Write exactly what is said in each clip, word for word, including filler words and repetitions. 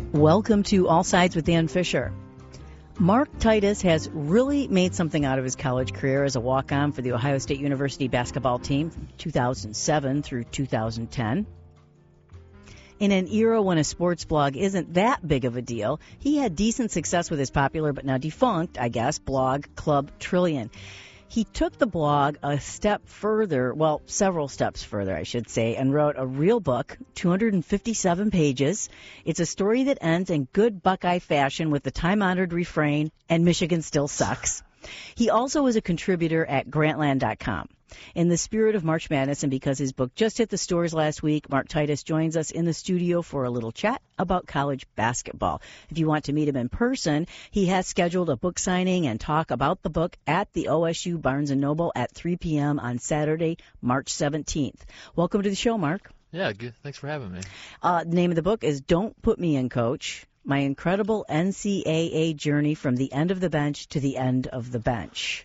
Welcome to All Sides with Dan Fisher. Mark Titus has really made something out of his college career as a walk-on for the Ohio State University basketball team from two thousand seven through two thousand ten. In an era when a sports blog isn't that big of a deal, he had decent success with his popular but now defunct, I guess, blog Club Trillion. He took the blog a step further, well, several steps further, I should say, and wrote a real book, two hundred fifty-seven pages. It's a story that ends in good Buckeye fashion with the time-honored refrain, and Michigan still sucks. He also is a contributor at Grantland dot com. In the spirit of March Madness and because his book just hit the stores last week, Mark Titus joins us in the studio for a little chat about college basketball. If you want to meet him in person, he has scheduled a book signing and talk about the book at the O S U Barnes and Noble at three p.m. on Saturday, March seventeenth. Welcome to the show, Mark. Yeah, good. Thanks for having me. Uh, the name of the book is Don't Put Me in, Coach. My incredible N C double A journey from the end of the bench to the end of the bench.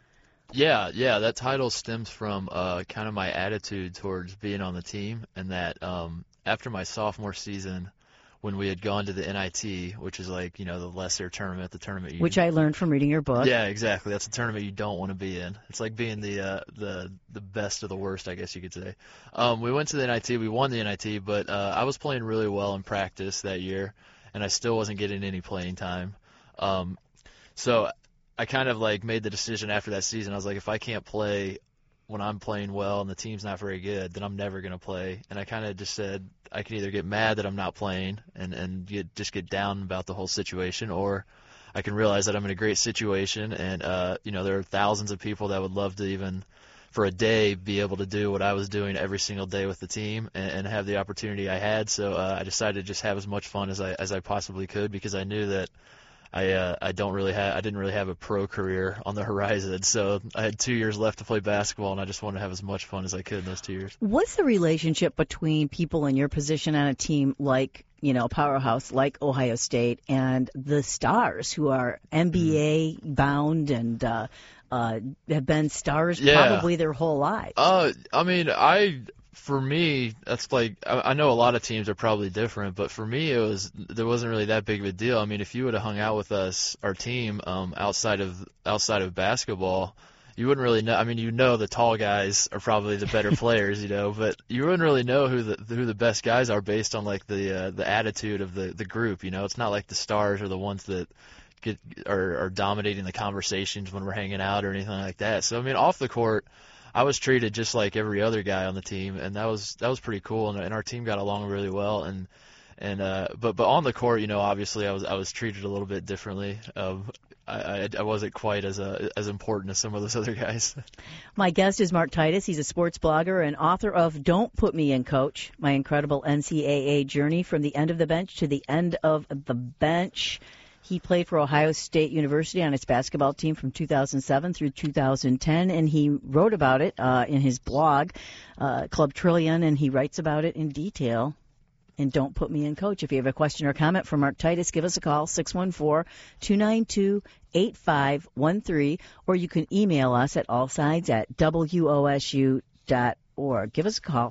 Yeah, yeah, that title stems from uh, kind of my attitude towards being on the team, and that um, after my sophomore season, when we had gone to the N I T, which is like, you know, the lesser tournament, the tournament you... Which I learned from reading your book. Yeah, exactly. That's a tournament you don't want to be in. It's like being the uh, the the best of the worst, I guess you could say. Um, we went to the N I T, we won the N I T, but uh, I was playing really well in practice that year, and I still wasn't getting any playing time. Um, so... I kind of like made the decision after that season. I was like, if I can't play when I'm playing well and the team's not very good, then I'm never going to play. And I kind of just said I can either get mad that I'm not playing and, and get, just get down about the whole situation, or I can realize that I'm in a great situation and, uh, you know, there are thousands of people that would love to even for a day be able to do what I was doing every single day with the team and, and have the opportunity I had. So uh, I decided to just have as much fun as I as I possibly could, because I knew that I uh, I don't really have I didn't really have a pro career on the horizon, so I had two years left to play basketball, and I just wanted to have as much fun as I could in those two years. What's the relationship between people in your position on a team like, you know, powerhouse like Ohio State and the stars who are N B A bound and uh, uh, have been stars yeah. probably their whole lives? Uh, I mean, I. For me, that's like, I know a lot of teams are probably different, but for me, it was, there wasn't really that big of a deal. I mean, if you would have hung out with us, our team, um, outside of, outside of basketball, you wouldn't really know. I mean, you know, the tall guys are probably the better players, you know, but you wouldn't really know who the, who the best guys are based on like the, uh, the attitude of the, the group, you know. It's not like the stars are the ones that get, are, are dominating the conversations when we're hanging out or anything like that. So, I mean, off the court, I was treated just like every other guy on the team, and that was that was pretty cool. And, and our team got along really well. And and uh, but but on the court, you know, obviously I was I was treated a little bit differently. Um, I, I I wasn't quite as uh, as important as some of those other guys. My guest is Mark Titus. He's a sports blogger and author of Don't Put Me in, Coach, My Incredible N C double A Journey from the End of the Bench to the End of the Bench. He played for Ohio State University on its basketball team from two thousand seven through two thousand ten, and he wrote about it uh, in his blog, uh, Club Trillion, and he writes about it in detail. And Don't Put Me in, Coach. If you have a question or comment for Mark Titus, give us a call, six one four, two nine two, eight five one three, or you can email us at allsides at W O S U dot org. Give us a call.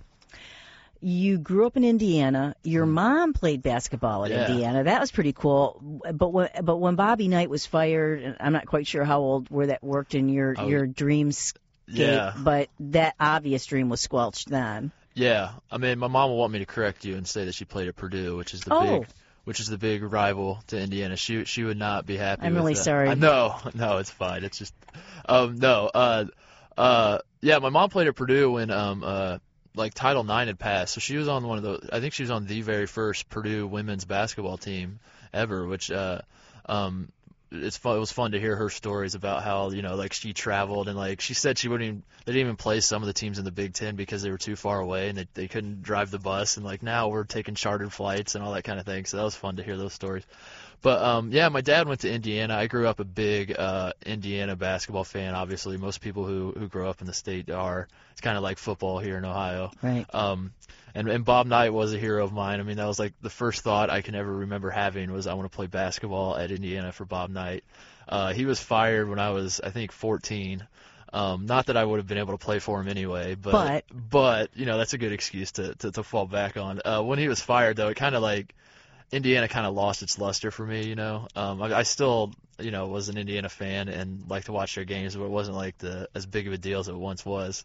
You grew up in Indiana. Your mom played basketball at yeah. Indiana. That was pretty cool. But when, but when Bobby Knight was fired, I'm not quite sure how old where that worked in your oh, your dreamscape. Yeah. But that obvious dream was squelched then. Yeah, I mean, my mom will want me to correct you and say that she played at Purdue, which is the oh. big, which is the big rival to Indiana. She she would not be happy. I'm with really that. sorry. Uh, no, no, it's fine. It's just, um, no, uh, uh, yeah, my mom played at Purdue when um uh. like Title nine had passed, so she was on one of the. I think she was on the very first Purdue women's basketball team ever, which uh, um, it's fun. It was fun to hear her stories about how, you know, like she traveled and like she said she wouldn't even. They didn't even play some of the teams in the Big Ten because they were too far away and they they couldn't drive the bus, and like now we're taking chartered flights and all that kind of thing. So that was fun to hear those stories. But um, yeah, my dad went to Indiana. I grew up a big uh, Indiana basketball fan. Obviously, most people who who grow up in the state are. It's kind of like football here in Ohio. Right. Um, and and Bob Knight was a hero of mine. I mean, that was like the first thought I can ever remember having was I want to play basketball at Indiana for Bob Knight. Uh, he was fired when I was, I think, fourteen. Um, not that I would have been able to play for him anyway, but but, but you know, that's a good excuse to to, to fall back on. Uh, when he was fired, though, it kind of like. Indiana kind of lost its luster for me, you know. Um, I, I still, you know, was an Indiana fan and liked to watch their games, but it wasn't like the as big of a deal as it once was.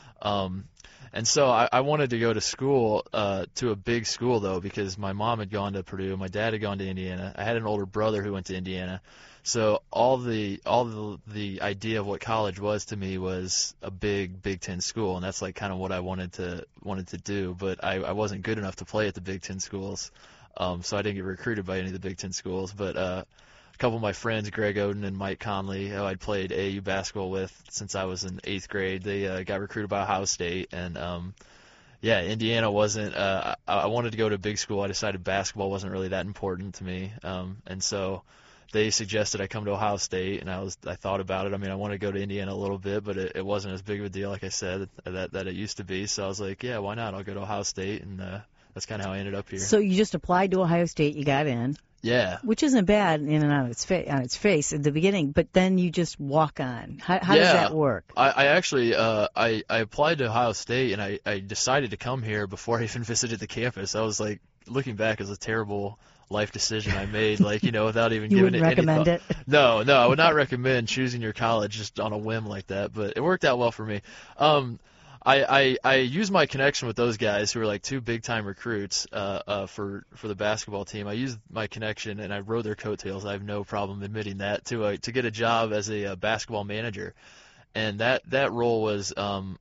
Um, and so I, I wanted to go to school, uh, to a big school though, because my mom had gone to Purdue, my dad had gone to Indiana. I had an older brother who went to Indiana. So all the all the the idea of what college was to me was a big Big Ten school, and that's like kind of what I wanted to wanted to do. But I, I wasn't good enough to play at the Big Ten schools, um, so I didn't get recruited by any of the Big Ten schools. But uh, a couple of my friends, Greg Oden and Mike Conley, who I'd played A A U basketball with since I was in eighth grade, they uh, got recruited by Ohio State, and um, yeah, Indiana wasn't. Uh, I, I wanted to go to a big school. I decided basketball wasn't really that important to me, um, and so. They suggested I come to Ohio State, and I was I thought about it. I mean, I wanted to go to Indiana a little bit, but it, it wasn't as big of a deal, like I said, that that it used to be. So I was like, yeah, why not? I'll go to Ohio State, and uh, that's kind of how I ended up here. So you just applied to Ohio State, you got in. Yeah. Which isn't bad in and on its fa- on its face at the beginning, but then you just walk on. How, how yeah, does that work? I, I actually uh, I I applied to Ohio State, and I I decided to come here before I even visited the campus. I was like, looking back, it was a terrible life decision I made, like, you know, without even you giving it wouldn't any recommend thought. it? No, no, I would not recommend choosing your college just on a whim like that, but it worked out well for me. Um, I, I, I used my connection with those guys who were like two big-time recruits uh, uh, for, for the basketball team. I used my connection, and I rode their coattails. I have no problem admitting that, to a, to get a job as a, a basketball manager. And that, that role was um,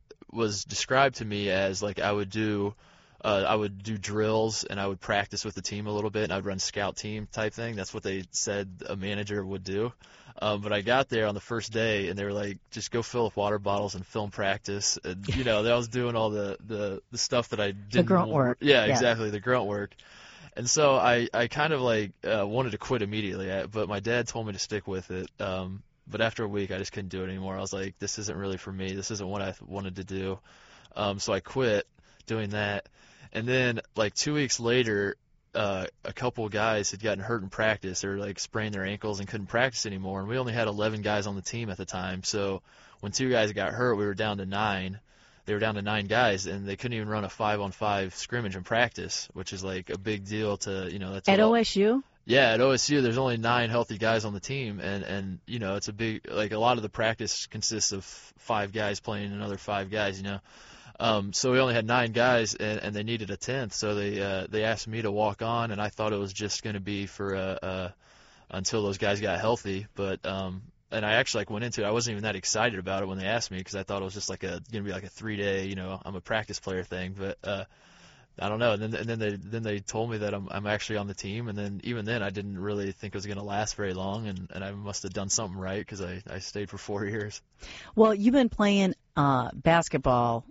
was described to me as, like, I would do – Uh, I would do drills, and I would practice with the team a little bit, and I would run scout team type thing. That's what they said a manager would do. Um, but I got there on the first day, and they were like, just go fill up water bottles and film practice. And, you know, I was doing all the, the, the stuff that I didn't The grunt work. Yeah, yeah, exactly, the grunt work. And so I, I kind of, like, uh, wanted to quit immediately, but my dad told me to stick with it. Um, but after a week, I just couldn't do it anymore. I was like, this isn't really for me. This isn't what I wanted to do. Um, so I quit doing that. And then, like, two weeks later, uh, a couple of guys had gotten hurt in practice. They were, like, spraining their ankles and couldn't practice anymore. And we only had eleven guys on the team at the time. So when two guys got hurt, we were down to nine. They were down to nine guys, and they couldn't even run a five-on-five scrimmage in practice, which is, like, a big deal to, you know. That's At all, O S U? Yeah, at O S U, there's only nine healthy guys on the team. And, and, you know, it's a big, like, a lot of the practice consists of five guys playing another five guys, you know. Um, so we only had nine guys, and, and they needed a tenth, so they uh, they asked me to walk on, and I thought it was just going to be for uh, uh, until those guys got healthy. But um, and I actually like went into it. I wasn't even that excited about it when they asked me, because I thought it was just like a going to be like a three day, you know, I'm a practice player thing. But uh, I don't know. And then and then they then they told me that I'm I'm actually on the team, and then even then I didn't really think it was going to last very long, and, and I must have done something right, because I I stayed for four years. Well, you've been playing uh, basketball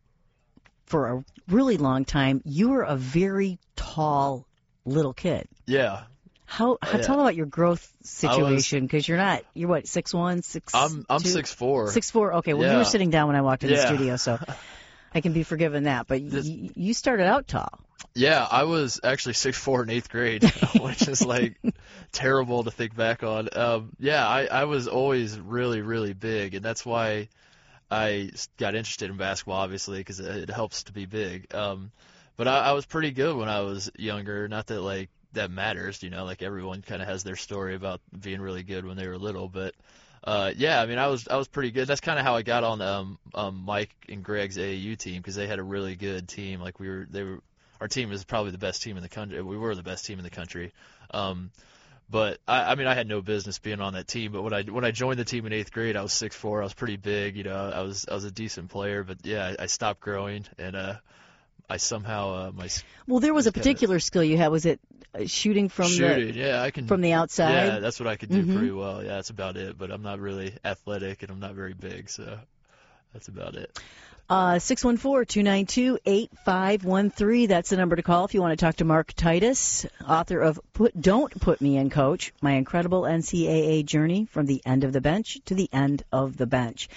for a really long time. You were a very tall little kid. Yeah. How, how yeah. Tell about your growth situation, because you're not, you're what, six one, six I'm I'm two? six four. six four, okay. Well, yeah. you were sitting down when I walked in yeah. the studio, so I can be forgiven that. But This, y- you started out tall. Yeah, I was actually six four in eighth grade, which is like terrible to think back on. Um, yeah, I, I was always really, really big, and that's why I got interested in basketball, obviously, because it, it helps to be big. Um, but I, I was pretty good when I was younger. Not that, like, that matters, you know, like everyone kind of has their story about being really good when they were little. But, uh, yeah, I mean, I was I was pretty good. That's kind of how I got on um, um, Mike and Greg's A A U team, because they had a really good team. Like, we were, they were, our team was probably the best team in the country. We were the best team in the country. Um, But I, I mean, I had no business being on that team. But when I when I joined the team in eighth grade, I was six four. I was pretty big, you know. I was I was a decent player. But yeah, I, I stopped growing, and uh, I somehow uh, my well, there was a particular skill you had. Was it shooting from shooting? the yeah, I can from the outside? Yeah, that's what I could do mm-hmm. pretty well. Yeah, that's about it. But I'm not really athletic, and I'm not very big, so that's about it. Uh, six one four, two nine two, eight five one three. That's the number to call if you want to talk to Mark Titus, author of Put Don't Put Me in, Coach, My Incredible N C double A Journey from the End of the Bench to the End of the Bench.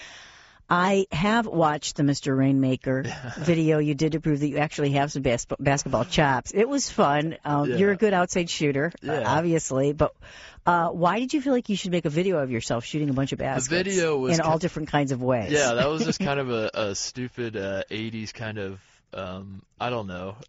I have watched the Mister Rainmaker video you did to prove that you actually have some bas- basketball chops. It was fun. Um, yeah. You're a good outside shooter, yeah. uh, obviously. But uh, why did you feel like you should make a video of yourself shooting a bunch of baskets? The video was in all different kinds of ways. Yeah, that was just kind of a, a stupid uh, eighties kind of, um, I don't know.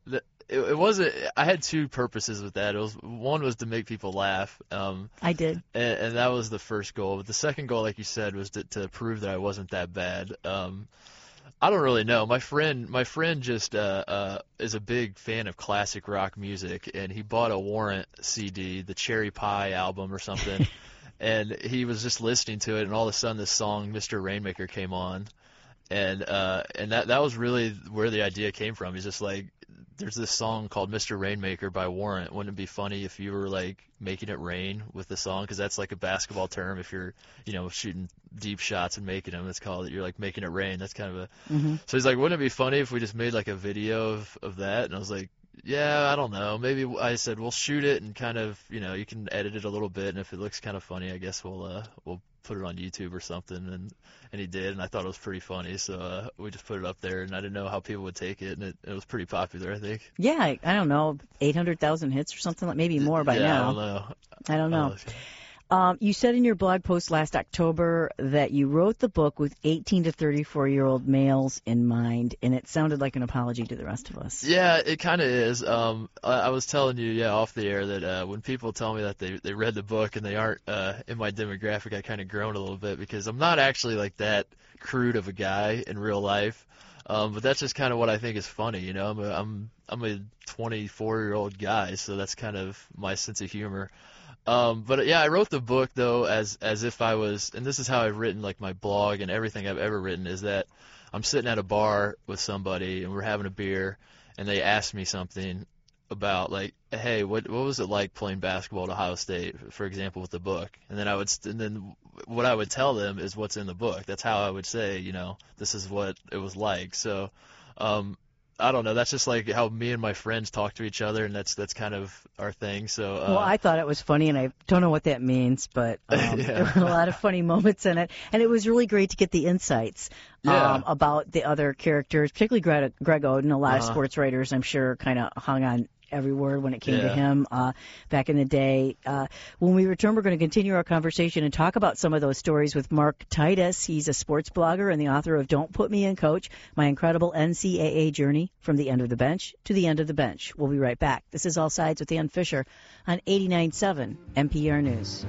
it, it wasn't. I had two purposes with that. It was one was to make people laugh. Um, I did, and, and that was the first goal. But the second goal, like you said, was to, to prove that I wasn't that bad. Um, I don't really know. My friend, my friend just uh, uh, is a big fan of classic rock music, and he bought a Warrant C D, the Cherry Pie album or something, and he was just listening to it, and all of a sudden this song, Mister Rainmaker, came on, and uh, and that that was really where the idea came from. He's just like, there's this song called Mister Rainmaker by Warrant. Wouldn't it be funny if you were like making it rain with the song? Because that's like a basketball term. If you're, you know, shooting deep shots and making them, it's called, you're like making it rain. That's kind of a. Mm-hmm. So he's like, wouldn't it be funny if we just made like a video of, of that? And I was like, yeah, I don't know. Maybe I said we'll shoot it and kind of, you know, you can edit it a little bit, and if it looks kind of funny, I guess we'll uh we'll put it on YouTube or something. And and he did, and I thought it was pretty funny, so uh, we just put it up there, and I didn't know how people would take it, and it, it was pretty popular, I think. Yeah, I, I don't know, eight hundred thousand hits or something, like maybe more by yeah, now. I don't know. I don't know. Uh, Um, you said in your blog post last October that you wrote the book with eighteen to thirty-four-year-old males in mind, and it sounded like an apology to the rest of us. Yeah, it kind of is. Um, I, I was telling you, yeah, off the air that uh, when people tell me that they, they read the book and they aren't uh, in my demographic, I kind of groan a little bit because I'm not actually like that crude of a guy in real life. Um, but that's just kind of what I think is funny, you know. I'm a, I'm I'm a twenty-four-year-old guy, so that's kind of my sense of humor. Um, but yeah, I wrote the book though as as if I was, and this is how I've written like my blog and everything I've ever written, is that I'm sitting at a bar with somebody and we're having a beer and they ask me something about like, hey, what what was it like playing basketball at Ohio State, for example, with the book, and then I would and then what I would tell them is what's in the book. That's how I would say, you know, this is what it was like. So. Um, I don't know. That's just like how me and my friends talk to each other, and that's that's kind of our thing. So. Uh, well, I thought it was funny, and I don't know what that means, but um, yeah. there were a lot of funny moments in it, and it was really great to get the insights yeah. um, about the other characters, particularly Greg, Greg Oden. A lot uh-huh. of sports writers, I'm sure, kind of hung on every word when it came yeah. to him uh, back in the day. Uh, when we return, we're going to continue our conversation and talk about some of those stories with Mark Titus. He's a sports blogger and the author of Don't Put Me in Coach, My Incredible N C double A Journey from the End of the Bench to the End of the Bench. We'll be right back. This is All Sides with Ann Fisher on eighty-nine point seven N P R News.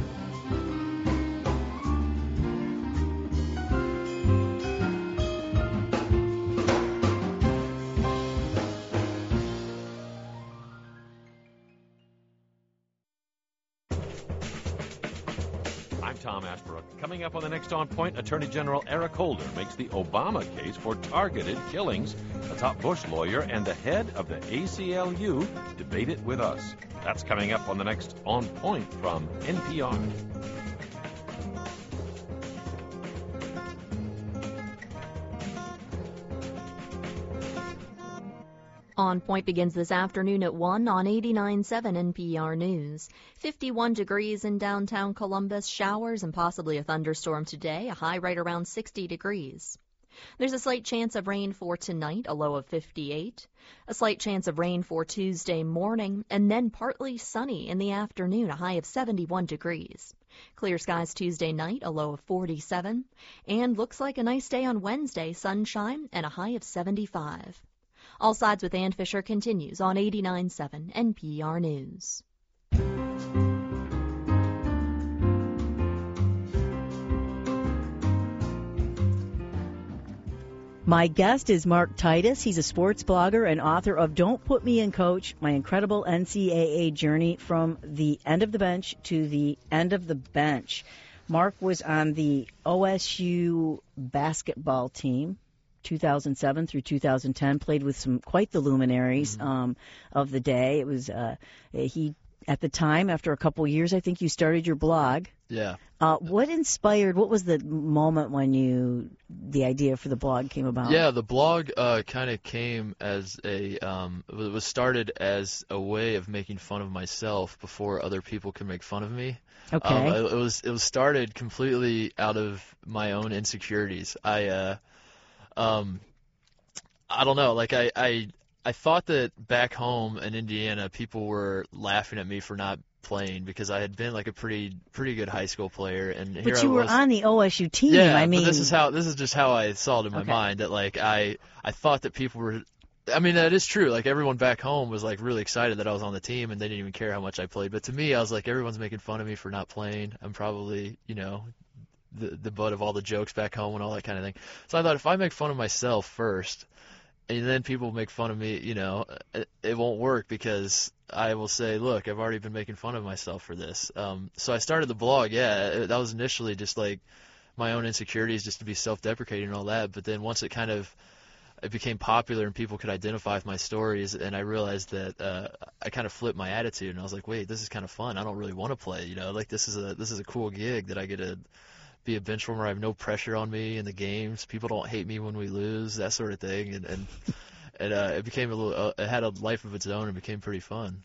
Tom Ashbrook. Coming up on the next On Point, Attorney General Eric Holder makes the Obama case for targeted killings. A top Bush lawyer and the head of the A C L U debate it with us. That's coming up on the next On Point from N P R. On Point begins this afternoon at one on eighty-nine point seven N P R News. fifty-one degrees in downtown Columbus, showers and possibly a thunderstorm today, a high right around sixty degrees. There's a slight chance of rain for tonight, a low of fifty-eight. A slight chance of rain for Tuesday morning, and then partly sunny in the afternoon, a high of seventy-one degrees. Clear skies Tuesday night, a low of forty-seven. And looks like a nice day on Wednesday, sunshine and a high of seventy-five. All Sides with Ann Fisher continues on eighty-nine point seven N P R News. My guest is Mark Titus. He's a sports blogger and author of Don't Put Me in Coach, My Incredible N C double A Journey from the End of the Bench to the End of the Bench. Mark was on the O S U basketball team, two thousand seven through two thousand ten, played with some quite the luminaries Mm-hmm. um, of the day. It was uh, he at the time, after a couple years, I think you started your blog. Yeah. Uh, what inspired, what was the moment when you, the idea for the blog came about? Yeah, the blog uh, kind of came as a, um, it was started as a way of making fun of myself before other people could make fun of me. Okay. Um, it, it was it was started completely out of my own insecurities. I, uh, um, I don't know, like I, I, I thought that back home in Indiana, people were laughing at me for not playing because I had been like a pretty pretty good high school player, and here But you I were was, on the O S U team. yeah, I mean, but this is how this is just how I saw it in my Okay. mind that like I I thought that people were I mean, that is true. Like, everyone back home was, like, really excited that I was on the team, and they didn't even care how much I played. But to me, I was like, everyone's making fun of me for not playing. I'm probably, you know, the, the butt of all the jokes back home and all that kind of thing. So I thought, if I make fun of myself first, and then people make fun of me, you know, it, it won't work, because I will say, look, I've already been making fun of myself for this. Um, so I started the blog. Yeah, that was initially just, like, my own insecurities, just to be self-deprecating and all that. But then once it kind of it became popular and people could identify with my stories, and I realized that uh, I kind of flipped my attitude, and I was like, wait, this is kind of fun. I don't really want to play, you know, like this is a this is a cool gig that I get to be a bench warmer. I have no pressure on me in the games. People don't hate me when we lose, that sort of thing, and and, and uh, it became a little. Uh, it had a life of its own and became pretty fun.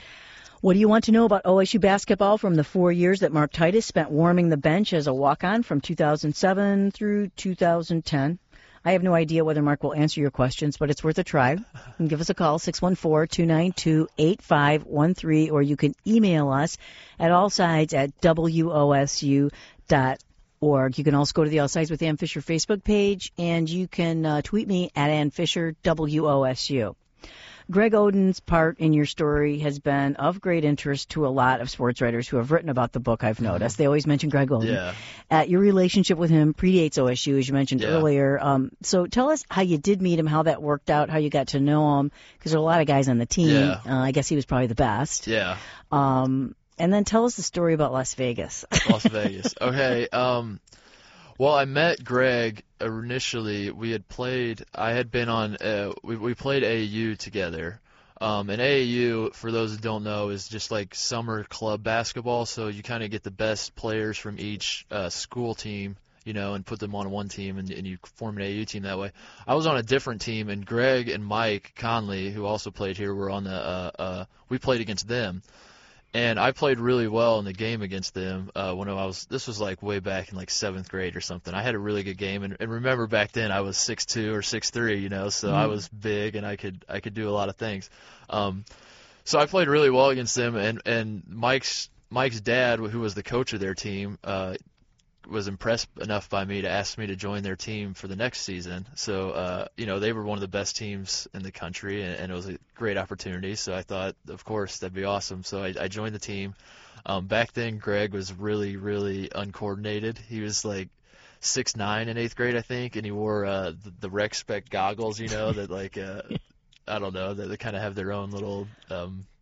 What do you want to know about O S U basketball from the four years that Mark Titus spent warming the bench as a walk-on from two thousand seven through two thousand ten? I have no idea whether Mark will answer your questions, but it's worth a try. You can give us a call, six one four, two nine two, eight five one three, or you can email us at allsides at W O S U dot org. You can also go to the All Sides with Ann Fisher Facebook page, and you can uh, tweet me at Ann Fisher, W O S U. Greg Oden's part in your story has been of great interest to a lot of sports writers who have written about the book, I've noticed. Mm-hmm. They always mention Greg Oden. Yeah. Uh, your relationship with him predates O S U, as you mentioned yeah. earlier. Um, so tell us how you did meet him, how that worked out, how you got to know him, because there are a lot of guys on the team. Yeah. Uh, I guess he was probably the best. Yeah. Um, and then tell us the story about Las Vegas. Las Vegas. Okay. Um, well, I met Greg initially. We had played, I had been on, uh, we, we played A A U together. Um, and A A U, for those who don't know, is just like summer club basketball. So you kind of get the best players from each uh, school team, you know, and put them on one team, and, and you form an A A U team that way. I was on a different team, and Greg and Mike Conley, who also played here, were on the, uh, uh, we played against them. And I played really well in the game against them uh, when I was, this was like way back in like seventh grade or something. I had a really good game. And, and remember back then I was six two or six three, you know, so mm. I was big and I could I could do a lot of things. Um, so I played really well against them. And, and Mike's Mike's dad, who was the coach of their team, uh, was impressed enough by me to ask me to join their team for the next season. So, uh, you know, they were one of the best teams in the country, and, and it was a great opportunity. So I thought, of course, that'd be awesome. So I, I joined the team. Um, back then, Greg was really, really uncoordinated. He was like six nine in eighth grade, I think, and he wore uh, the, the rec spec goggles, you know, that like, uh, I don't know, that they kind of have their own little um, –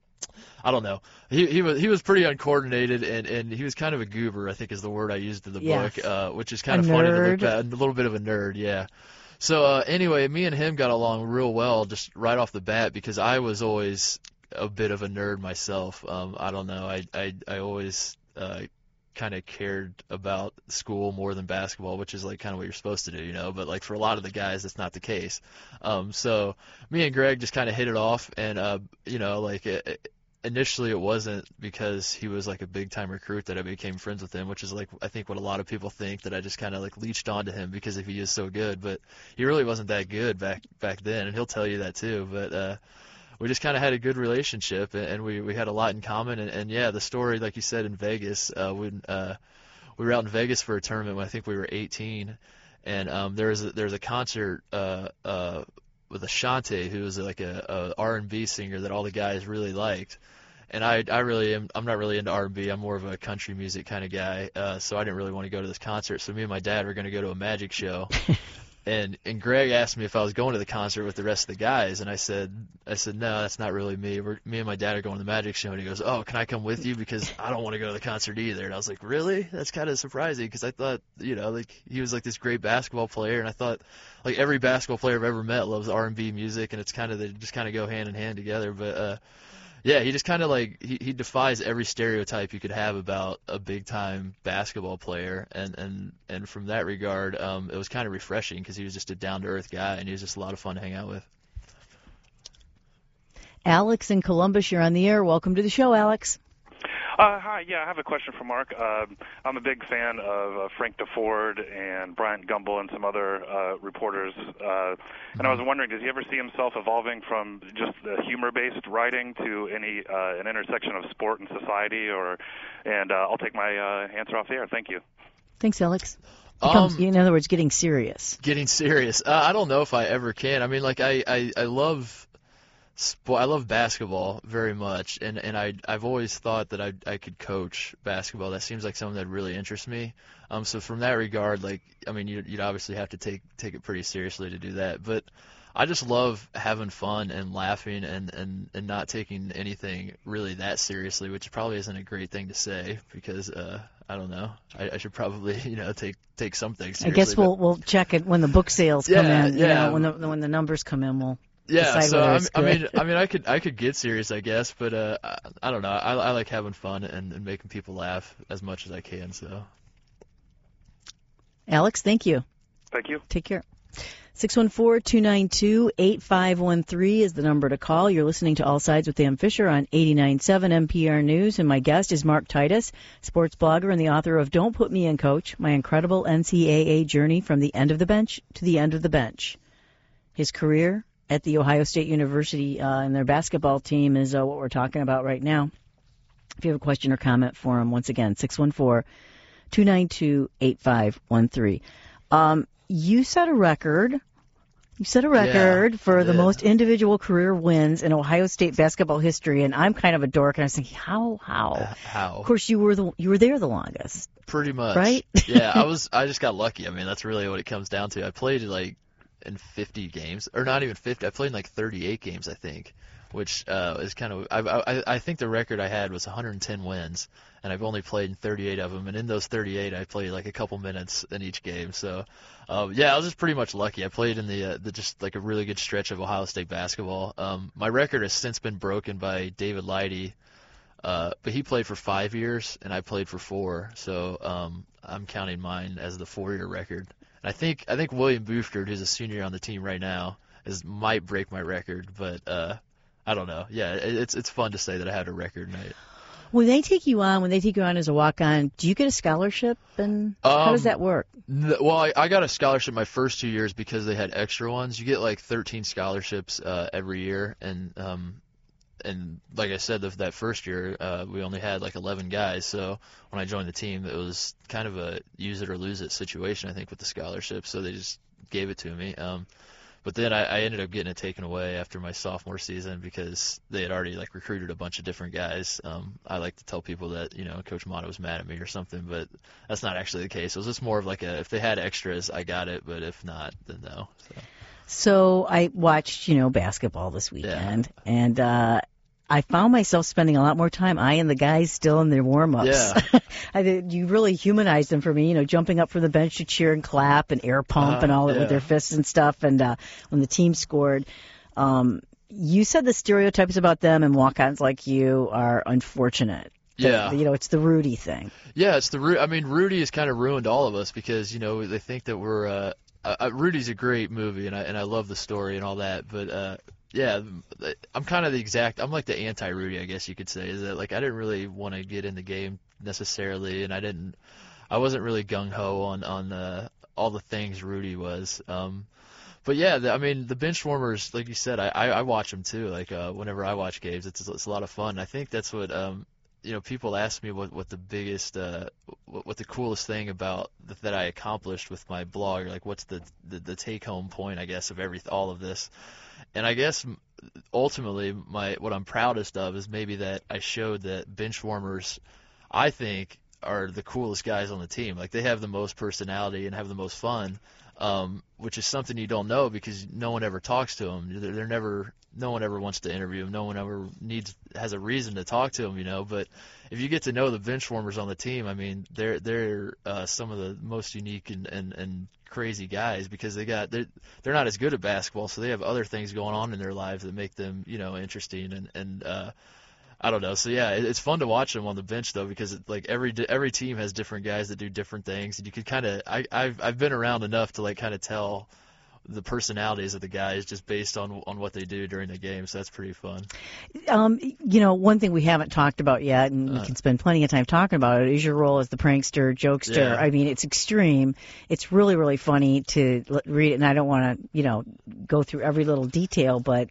I don't know. He he was he was pretty uncoordinated, and, and he was kind of a goober, I think is the word I used in the yes. book, uh, which is kind a of funny nerd. to look back. A little bit of a nerd, yeah. So uh, anyway, me and him got along real well just right off the bat, because I was always a bit of a nerd myself. Um, I don't know. I I I always uh, kind of cared about school more than basketball, which is like kind of what you're supposed to do, you know. But like for a lot of the guys, that's not the case. Um, so me and Greg just kind of hit it off, and uh, you know, like. It, Initially, it wasn't because he was like a big-time recruit that I became friends with him, which is like I think what a lot of people think, that I just kind of like leached onto him because if he is so good. But he really wasn't that good back back then, and he'll tell you that too. But uh, we just kind of had a good relationship, and, and we we had a lot in common. And, and yeah, the story, like you said, in Vegas, uh, we uh, we were out in Vegas for a tournament when I think we were eighteen, and um, there was a, there was a concert. Uh, uh, with Ashanti, who was like a, a R and B singer that all the guys really liked. And I I really am, I'm not really into R and B. I'm more of a country music kind of guy. Uh, so I didn't really want to go to this concert. So me and my dad were going to go to a magic show. and and Greg asked me if I was going to the concert with the rest of the guys. And I said, I said, no, that's not really me. We're, me and my dad are going to the magic show. And he goes, oh, can I come with you? Because I don't want to go to the concert either. And I was like, really? That's kind of surprising, because I thought, you know, like he was like this great basketball player. And I thought, like every basketball player I've ever met loves R and B music, and it's kind of, they just kind of go hand in hand together. But, uh, yeah, he just kind of like, he, he defies every stereotype you could have about a big-time basketball player, and, and, and from that regard, um, it was kind of refreshing, because he was just a down-to-earth guy, and he was just a lot of fun to hang out with. Alex in Columbus, you're on the air. Welcome to the show, Alex. Uh, hi, yeah, I have a question for Mark. Uh, I'm a big fan of uh, Frank DeFord and Bryant Gumbel and some other uh, reporters, uh, and I was wondering, does he ever see himself evolving from just the humor-based writing to any uh, an intersection of sport and society? Or, and uh, I'll take my uh, answer off the air. Thank you. Thanks, Alex. Becomes, Um, in other words, getting serious. Getting serious. Uh, I don't know if I ever can. I mean, like I, I, I love, sport, I love basketball very much, and and I I've always thought that I I could coach basketball. That seems like something that really interests me. Um, so from that regard, like I mean, you'd, you'd obviously have to take take it pretty seriously to do that, but I just love having fun and laughing and, and, and not taking anything really that seriously, which probably isn't a great thing to say because uh, I don't know. I, I should probably you know take take something seriously. I guess we'll we'll check it when the book sales come Yeah, in. You yeah. know, when the when the numbers come in, we'll Yeah, decide so whether I, it's I mean, good. I mean, I could I could get serious, I guess, but uh, I, I don't know. I, I like having fun and, and making people laugh as much as I can. So, Alex, thank you. Thank you. Take care. six one four, two nine two, eight five one three is the number to call. You're listening to All Sides with Dan Fisher on eighty-nine point seven N P R News, and my guest is Mark Titus, sports blogger and the author of Don't Put Me in, Coach, My Incredible N C double A Journey from the End of the Bench to the End of the Bench. His career at the Ohio State University uh, and their basketball team is uh, what we're talking about right now. If you have a question or comment for him, once again, six one four, two nine two, eight five one three. Um, you set a record. You set a record Yeah, for I the did. most individual career wins in Ohio State basketball history, and I'm kind of a dork, and I was thinking, how, how? uh, how? Of course, you were the you were there the longest. Pretty much. Right? Yeah, I was. I just got lucky. I mean, that's really what it comes down to. I played like in fifty games, or not even fifty. I played in like thirty-eight games, I think, which uh, is kind of. I, I I think the record I had was one hundred ten wins, and I've only played in thirty-eight of them. And in those thirty-eight, I played like a couple minutes in each game. So, um, yeah, I was just pretty much lucky. I played in the uh, the just like a really good stretch of Ohio State basketball. Um, my record has since been broken by David Leidy. Uh, but he played for five years, and I played for four, so um, I'm counting mine as the four-year record. And I think I think William Buford, who's a senior on the team right now, is might break my record, but uh, I don't know. Yeah, it, it's it's fun to say that I had a record night. When they take you on, when they take you on as a walk-on, do you get a scholarship, and how does Um, that work? N- Well, I, I got a scholarship my first two years because they had extra ones. You get like thirteen scholarships uh, every year, and um, and like I said, the, that first year uh, we only had like eleven guys. So when I joined the team, it was kind of a use it or lose it situation, I think, with the scholarship. So they just gave it to me. Um, but then I, I ended up getting it taken away after my sophomore season because they had already like recruited a bunch of different guys. Um, I like to tell people that you know Coach Motto was mad at me or something, but that's not actually the case. It was just more of like a if they had extras, I got it, but if not, then no. So. So I watched, you know, basketball this weekend, and uh, I found myself spending a lot more time eyeing the guys still in their warm-ups. Yeah. I did, you really humanized them for me, you know, jumping up from the bench to cheer and clap and air pump Uh-huh, and all that yeah. with their fists and stuff. And uh, when the team scored, um, you said the stereotypes about them and walk-ons like you are unfortunate. The- Yeah. you know, it's the Rudy thing. Yeah, it's the Ru- I mean, Rudy has kind of ruined all of us because you know they think that we're. Uh, uh, Rudy's a great movie, and I and I love the story and all that, but uh, yeah, I'm kind of the exact. I'm like the anti-Rudy, I guess you could say. Is that like I didn't really want to get in the game necessarily, and I didn't. I wasn't really gung ho on on uh, all the things Rudy was. Um, but yeah, the, I mean the bench warmers, like you said, I I, I watch them too. Like uh, whenever I watch games, it's it's a lot of fun. I think that's what um. You know, people ask me what, what the biggest, uh, what, what the coolest thing about th- that I accomplished with my blog, like what's the, the, the take-home point, I guess, of every all of this. And I guess ultimately, my what I'm proudest of is maybe that I showed that bench warmers, I think, are the coolest guys on the team. Like they have the most personality and have the most fun, um, which is something you don't know because no one ever talks to them. They're, they're never. No one ever wants to interview him. No one ever needs has a reason to talk to him, you know. But if you get to know the bench warmers on the team, I mean, they're they're uh, some of the most unique and, and, and crazy guys because they got they're, they're not as good at basketball, so they have other things going on in their lives that make them, you know, interesting and and uh, I don't know. So yeah, it, it's fun to watch them on the bench though because it, like every every team has different guys that do different things, and you could kind of I I've I've been around enough to like kind of tell the personalities of the guys just based on on what they do during the game, so that's pretty fun. Um, you know, one thing we haven't talked about yet, and we Uh. can spend plenty of time talking about it, is your role as the prankster, jokester. Yeah. I mean, it's extreme. It's really, really funny to l- read it, and I don't want to, you know, go through every little detail, but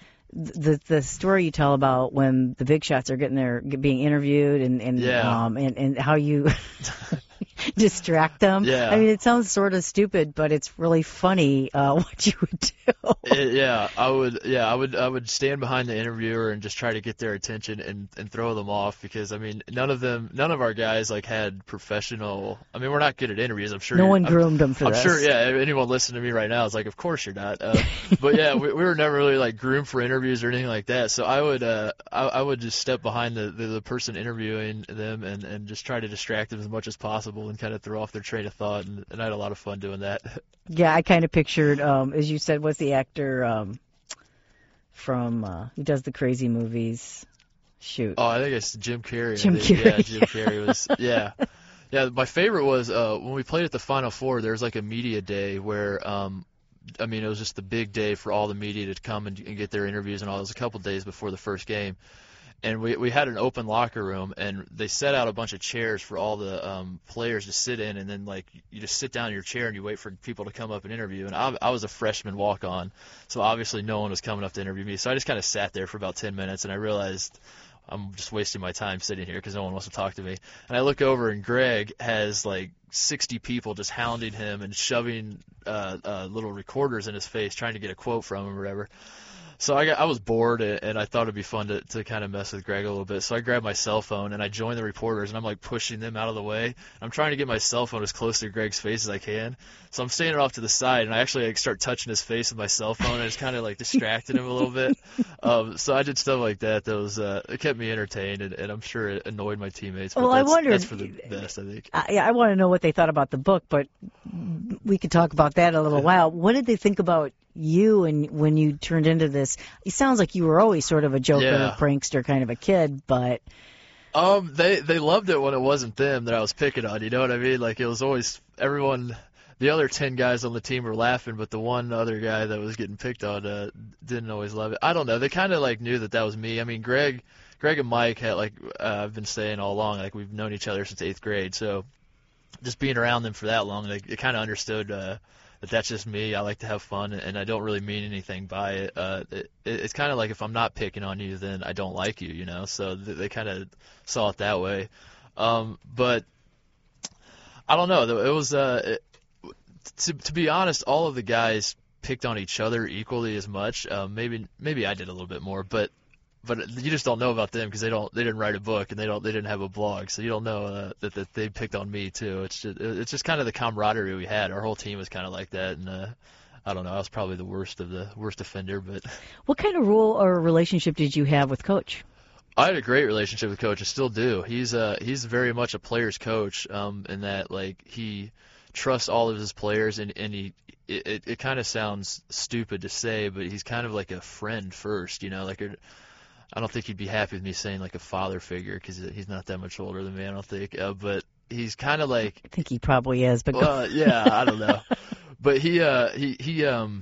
the the story you tell about when the big shots are getting there, get- being interviewed, and and Yeah. um and and how you distract them. Yeah. I mean, it sounds sort of stupid, but it's really funny uh, what you would do. It, yeah, I would. Yeah, I would. I would stand behind the interviewer and just try to get their attention and, and throw them off because I mean, none of them, none of our guys like had professional. I mean, we're not good at interviews. I'm sure. No one I'm, groomed them for I'm this. sure. Yeah, anyone listening to me right now is like, of course you're not. Uh, but yeah, we, we were never really like groomed for interviews or anything like that. So I would, uh, I, I would just step behind the, the, the person interviewing them and, and just try to distract them as much as possible and kind of throw off their train of thought. And, and I had a lot of fun doing that. Yeah, I kind of pictured, um, as you said, what's the actor um, from uh, who does the crazy movies? Shoot. Oh, I think it's Jim Carrey. Jim I think. Carrey. Yeah, Jim Carrey was. Yeah. Yeah, my favorite was uh, when we played at the Final Four. There was like a media day where, um, I mean, it was just the big day for all the media to come and, and get their interviews and all. It was a couple days before the first game, and we we had an open locker room, and they set out a bunch of chairs for all the um, players to sit in, and then like you just sit down in your chair and you wait for people to come up and interview. And I, I was a freshman walk-on, so obviously no one was coming up to interview me. So I just kind of sat there for about ten minutes, and I realized I'm just wasting my time sitting here because no one wants to talk to me. And I look over, and Greg has like sixty people just hounding him and shoving uh, uh, little recorders in his face, trying to get a quote from him or whatever. So I got, I was bored, and I thought it'd be fun to, to kind of mess with Greg a little bit. So I grabbed my cell phone, and I joined the reporters, and I'm like pushing them out of the way. I'm trying to get my cell phone as close to Greg's face as I can. So I'm standing off to the side, and I actually like start touching his face with my cell phone, and it's kind of like distracted him a little bit. Um, so I did stuff like that. That was uh, it kept me entertained, and, and I'm sure it annoyed my teammates. But Well, that's, I wondered. That's for the best, I think. I, I want to know what they thought about the book, but we could talk about that in a little while. What did they think about you and when you turned into this? It sounds like you were always sort of a joker, Yeah. prankster kind of a kid, but Um, they they loved it when it wasn't them that I was picking on. You know what I mean? Like it was always everyone. The other ten guys on the team were laughing, but the one other guy that was getting picked on uh, didn't always love it. I don't know. They kind of like knew that that was me. I mean, Greg, Greg and Mike had like uh, I've been saying all along, like we've known each other since eighth grade. So just being around them for that long, they, they kind of understood uh, that that's just me. I like to have fun, and I don't really mean anything by it. Uh, it it's kind of like if I'm not picking on you, then I don't like you, you know. So they, they kind of saw it that way. Um, but I don't know. It was uh, it, to to be honest, all of the guys picked on each other equally as much. Um, maybe maybe I did a little bit more, but but you just don't know about them because they don't they didn't write a book and they don't they didn't have a blog, so you don't know uh, that that they picked on me too. It's just it's just kind of the camaraderie we had. Our whole team was kind of like that, and uh, I don't know. I was probably the worst of the worst offender, but what kind of role or relationship did you have with Coach? I had a great relationship with Coach. I still do. He's uh he's very much a player's coach, um, in that like he trusts all of his players, and and he it it, it kind of sounds stupid to say, but he's kind of like a friend first, you know, like a. I don't think he'd be happy with me saying like a father figure because he's not that much older than me, I don't think. Uh, but he's kind of like. I think he probably is, but well, yeah, I don't know. But he, uh, he, he, um,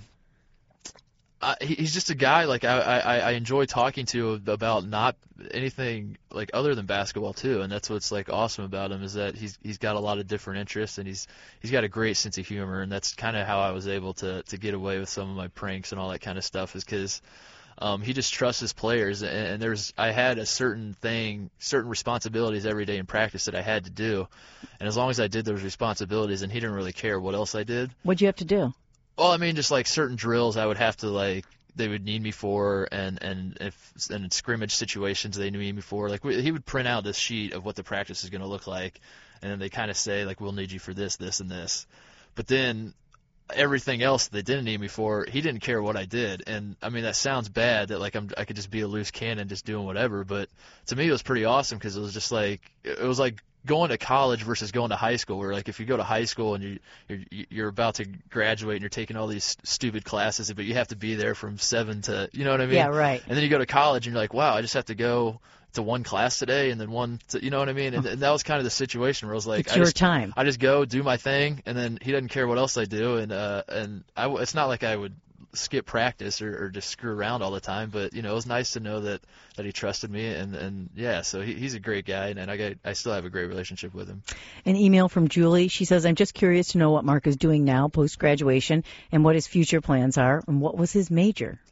I, he's just a guy like I, I, I enjoy talking to about not anything like other than basketball too, and that's what's like awesome about him is that he's he's got a lot of different interests and he's he's got a great sense of humor, and that's kind of how I was able to to get away with some of my pranks and all that kind of stuff is because. Um, he just trusts his players, and, and there's I had a certain thing, certain responsibilities every day in practice that I had to do, and as long as I did those responsibilities, and he didn't really care what else I did. What'd you have to do? Well, I mean, just like certain drills, I would have to like they would need me for, and and if and in scrimmage situations they need me for. Like we, he would print out this sheet of what the practice is going to look like, and then they kind of say like we'll need you for this, this, and this, but then. Everything else they didn't need me for, he didn't care what I did, and I mean that sounds bad that like I'm I could just be a loose cannon just doing whatever, but to me it was pretty awesome because it was just like it was like going to college versus going to high school. Where like if you go to high school and you you're, you're about to graduate and you're taking all these stupid classes, but you have to be there from seven to you know what I mean? Yeah, right. And then you go to college and you're like, wow, I just have to go to one class today and then one to, you know what I mean? And, and that was kind of the situation where I was like, it's I your just, time. I just go do my thing, and then he doesn't care what else I do, and uh, and I, it's not like I would skip practice or, or just screw around all the time, but you know it was nice to know that, that he trusted me, and, and yeah, so he, he's a great guy, and I got I still have a great relationship with him. An email from Julie. She says, I'm just curious to know what Mark is doing now post graduation and what his future plans are, and what was his major.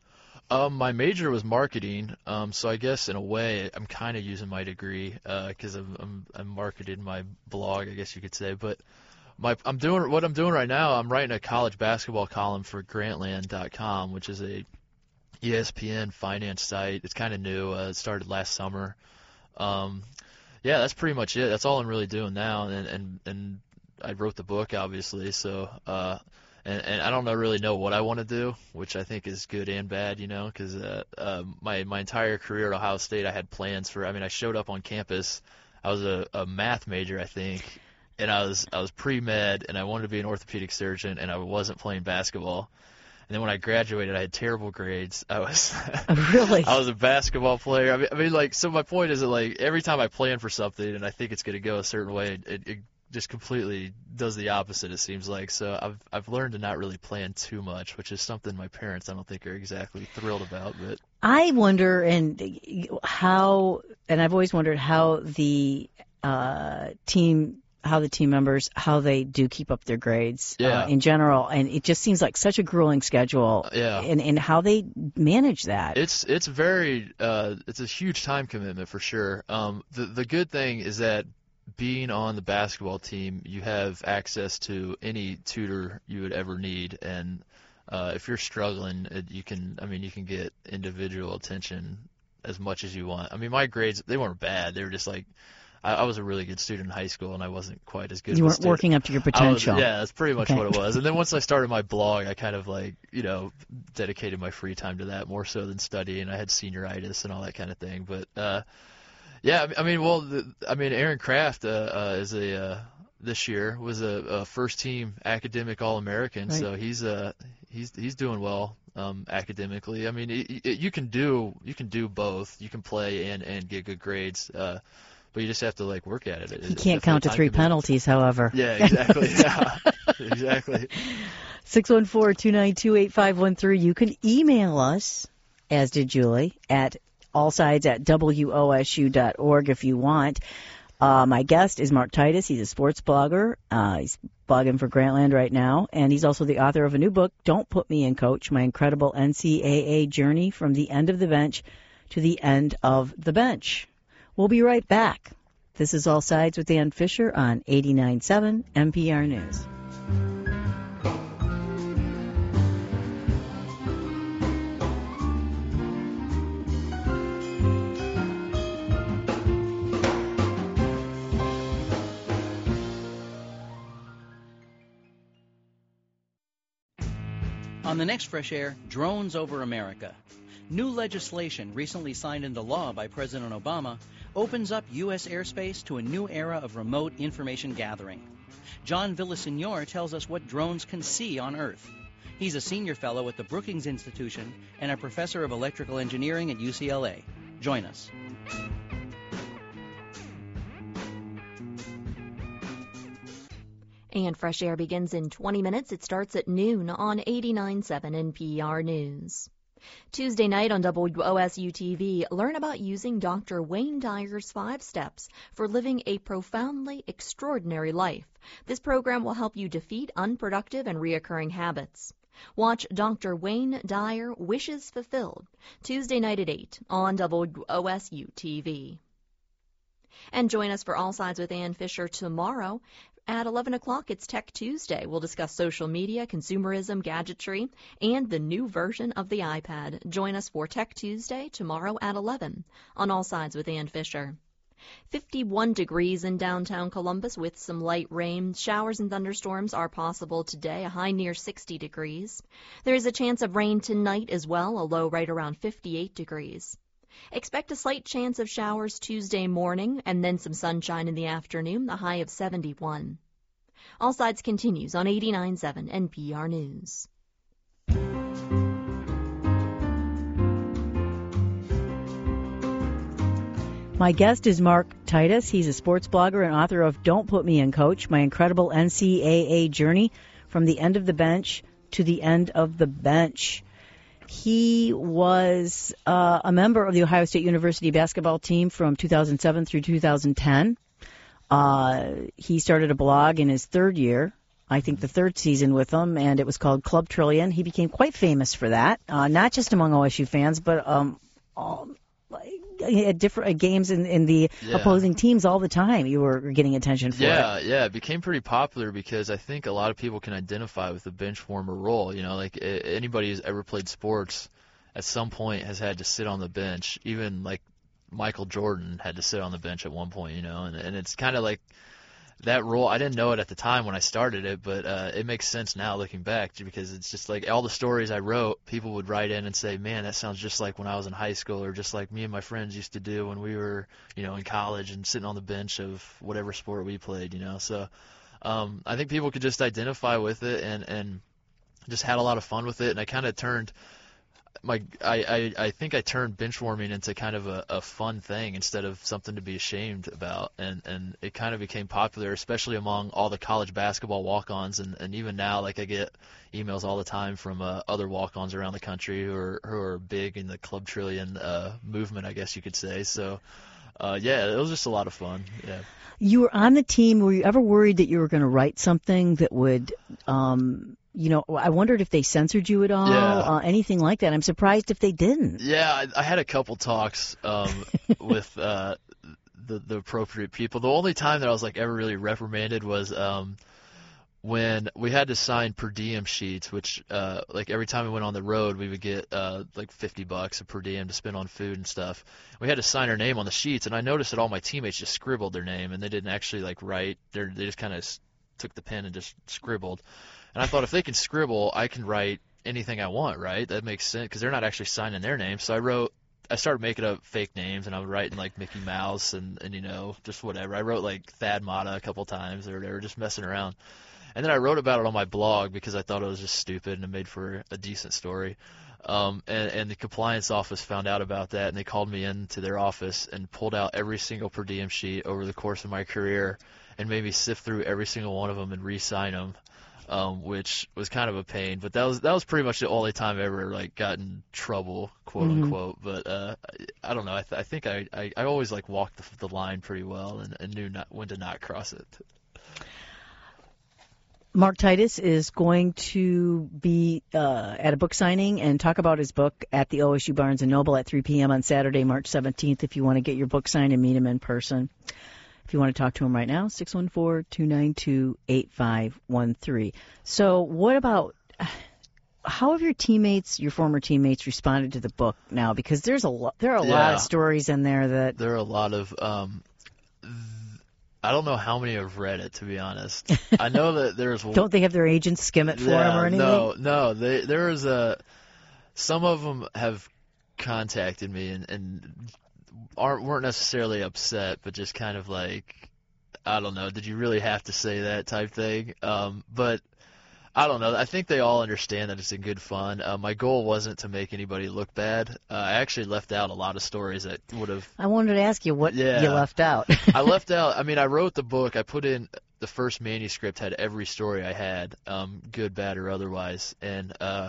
Um, my major was marketing, um, so I guess in a way I'm kind of using my degree because uh, I'm, I'm I'm marketing my blog, I guess you could say. But my I'm doing what I'm doing right now. I'm writing a college basketball column for Grantland dot com, which is a E S P N finance site. It's kind of new. Uh, it started last summer. Um, yeah, that's pretty much it. That's all I'm really doing now. And and and I wrote the book, obviously. So. Uh, And, and I don't know, really know what I want to do, which I think is good and bad, you know, because uh, uh, my my entire career at Ohio State, I had plans for. I mean, I showed up on campus. I was a, a math major, I think, and I was I was pre-med, and I wanted to be an orthopedic surgeon, and I wasn't playing basketball. And then when I graduated, I had terrible grades. I was really I was a basketball player. I mean, I mean, like, so my point is that like every time I plan for something and I think it's going to go a certain way, it, it just completely does the opposite, it seems like. So I've I've learned to not really plan too much, which is something my parents I don't think are exactly thrilled about. But I wonder and how, and I've always wondered how the uh, team, how the team members, how they do keep up their grades yeah. uh, in general, and it just seems like such a grueling schedule. Yeah. and and how they manage that. It's it's very uh, it's a huge time commitment for sure. Um, the the good thing is that being on the basketball team, you have access to any tutor you would ever need, and uh, if you're struggling, it, you can. I mean, you can get individual attention as much as you want. I mean, my grades, they weren't bad. They were just like, I, I was a really good student in high school, and I wasn't quite as good. You of a weren't student. working up to your potential. Was, yeah, that's pretty much okay. what it was. And then once I started my blog, I kind of like, you know, dedicated my free time to that more so than studying. I had senioritis and all that kind of thing, but. uh Yeah, I mean, well, the, I mean, Aaron Kraft uh, uh, is a uh, this year was a, a first-team academic All-American, right. so he's uh he's he's doing well um, academically. I mean, it, it, you can do you can do both. You can play and, and get good grades, uh, but you just have to like work at it. it he can't count to three penalties, however. Yeah, exactly. yeah, exactly. six one four, two nine two, eight five one three. You can email us, as did Julie, at allsides at W O S U dot org if you want. Uh, my guest is Mark Titus. He's a sports blogger. Uh, he's blogging for Grantland right now, and he's also the author of a new book, Don't Put Me in, Coach, My Incredible N C double A Journey from the End of the Bench to the End of the Bench. We'll be right back. This is All Sides with Dan Fisher on eighty-nine point seven N P R News. On the next Fresh Air, drones over America. New legislation recently signed into law by President Obama opens up U S airspace to a new era of remote information gathering. John Villaseñor tells us what drones can see on Earth. He's a senior fellow at the Brookings Institution and a professor of electrical engineering at U C L A. Join us. And Fresh Air begins in twenty minutes. It starts at noon on eighty-nine point seven N P R News. Tuesday night on W O S U T V, learn about using Doctor Wayne Dyer's five steps for living a profoundly extraordinary life. This program will help you defeat unproductive and reoccurring habits. Watch Doctor Wayne Dyer Wishes Fulfilled, Tuesday night at eight on W O S U T V. And join us for All Sides with Ann Fisher tomorrow. At eleven o'clock, it's Tech Tuesday. We'll discuss social media, consumerism, gadgetry, and the new version of the iPad. Join us for Tech Tuesday tomorrow at eleven on All Sides with Ann Fisher. fifty-one degrees in downtown Columbus with some light rain. Showers and thunderstorms are possible today, a high near sixty degrees. There is a chance of rain tonight as well, a low right around fifty-eight degrees. Expect a slight chance of showers Tuesday morning and then some sunshine in the afternoon, a high of seventy-one. All Sides continues on eighty-nine point seven N P R News. My guest is Mark Titus. He's a sports blogger and author of Don't Put Me in, Coach, My Incredible N C double A Journey from the End of the Bench to the End of the Bench. He was uh, a member of the Ohio State University basketball team from two thousand seven through two thousand ten. Uh, he started a blog in his third year I think the third season with them, and it was called Club Trillion. He became quite famous for that, uh, not just among O S U fans, but um, all, at different games in, in the yeah. opposing teams all the time. You were getting attention for yeah, it. Yeah, yeah. It became pretty popular because I think a lot of people can identify with the bench warmer role. You know, like anybody who's ever played sports at some point has had to sit on the bench. Even like Michael Jordan had to sit on the bench at one point, you know, and, and it's kind of like that role. I didn't know it at the time when I started it, but uh, it makes sense now looking back because it's just like all the stories I wrote, people would write in and say, man, that sounds just like when I was in high school or just like me and my friends used to do when we were, you know, in college and sitting on the bench of whatever sport we played, you know. So um, I think people could just identify with it and, and just had a lot of fun with it, and I kind of turned – My, I, I, I think I turned bench warming into kind of a, a fun thing instead of something to be ashamed about, and, and it kind of became popular, especially among all the college basketball walk-ons, and, and even now, like I get emails all the time from uh, other walk-ons around the country who are who are big in the Club Trillion uh, movement, I guess you could say. So, uh, yeah, it was just a lot of fun. Yeah. You were on the team. Were you ever worried that you were going to write something that would um, – You know, I wondered if they censored you at all, yeah. uh, anything like that. I'm surprised if they didn't. Yeah, I, I had a couple talks um, with uh, the the appropriate people. The only time that I was like ever really reprimanded was um, when we had to sign per diem sheets, which uh, like every time we went on the road, we would get uh, like fifty bucks a per diem to spend on food and stuff. We had to sign our name on the sheets, and I noticed that all my teammates just scribbled their name, and they didn't actually like write. They they just kind of took the pen and just scribbled. And I thought if they can scribble, I can write anything I want, right? That makes sense because they're not actually signing their name. So I wrote, I started making up fake names, and I was writing like Mickey Mouse and, and you know, just whatever. I wrote like Thad Matta a couple times or whatever, just messing around. And then I wrote about it on my blog because I thought it was just stupid and it made for a decent story. Um, and, and the compliance office found out about that, and they called me into their office and pulled out every single per diem sheet over the course of my career and made me sift through every single one of them and re-sign them. Um, which was kind of a pain, but that was that was pretty much the only time I ever like got in trouble, quote mm-hmm. unquote. But uh, I, I don't know. I, th- I think I, I, I always like walked the, the line pretty well and, and knew not when to not cross it. Mark Titus is going to be uh, at a book signing and talk about his book at the O S U Barnes and Noble at three p.m. on Saturday, March seventeenth. If you want to get your book signed and meet him in person. If you want to talk to him right now, six one four, two nine two, eight five one three. So what about, how have your teammates, your former teammates, responded to the book now? Because there's a lot, there are a yeah. lot of stories in there that... There are a lot of, um, I don't know how many have read it, to be honest. I know that there's... Don't they have their agents skim it for yeah, them or anything? No, no. They, there is a, some of them have contacted me and, and aren't weren't necessarily upset, but just kind of like, I don't know, did you really have to say that type thing? Um, but I don't know. I think they all understand that it's in good fun. Uh, my goal wasn't to make anybody look bad. Uh, I actually left out a lot of stories that would have. I wanted to ask you what yeah, you left out. I left out. I mean, I wrote the book. I put in the first manuscript had every story I had, um, good, bad, or otherwise, and. Uh,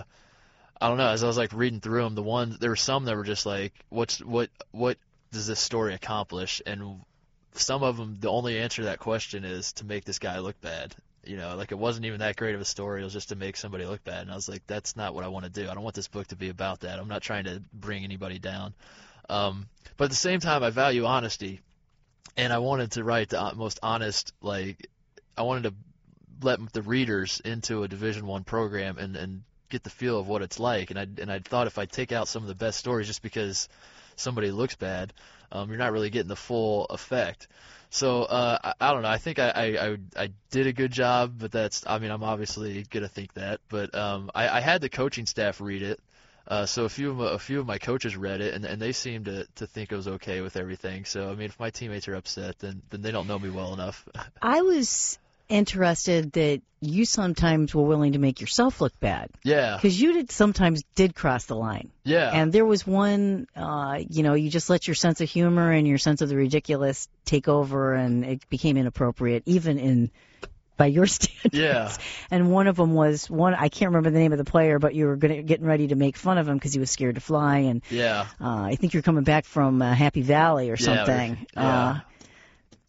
I don't know. As I was like reading through them, the ones there were some that were just like, "What's what? What does this story accomplish?" And some of them, the only answer to that question is to make this guy look bad. You know, like it wasn't even that great of a story. It was just to make somebody look bad. And I was like, that's not what I want to do. I don't want this book to be about that. I'm not trying to bring anybody down. Um, but at the same time, I value honesty, and I wanted to write the most honest. Like, I wanted to let the readers into a Division One program and and. get the feel of what it's like, and I and I thought if I take out some of the best stories just because somebody looks bad, um, you're not really getting the full effect. So uh, I, I don't know. I think I, I, I I did a good job, but that's I mean I'm obviously gonna think that, but um, I, I had the coaching staff read it, uh, so a few of my, a few of my coaches read it, and and they seemed to to think it was okay with everything. So I mean, if my teammates are upset, then then they don't know me well enough. I was interested that you sometimes were willing to make yourself look bad. Yeah. Because you did sometimes did cross the line. Yeah. And there was one, uh, you know, you just let your sense of humor and your sense of the ridiculous take over, and it became inappropriate, even in by your standards. Yeah. And one of them was one. I can't remember the name of the player, but you were gonna, getting ready to make fun of him because he was scared to fly. And yeah. Uh, I think you're coming back from uh, Happy Valley or something. Yeah. Yeah. Uh,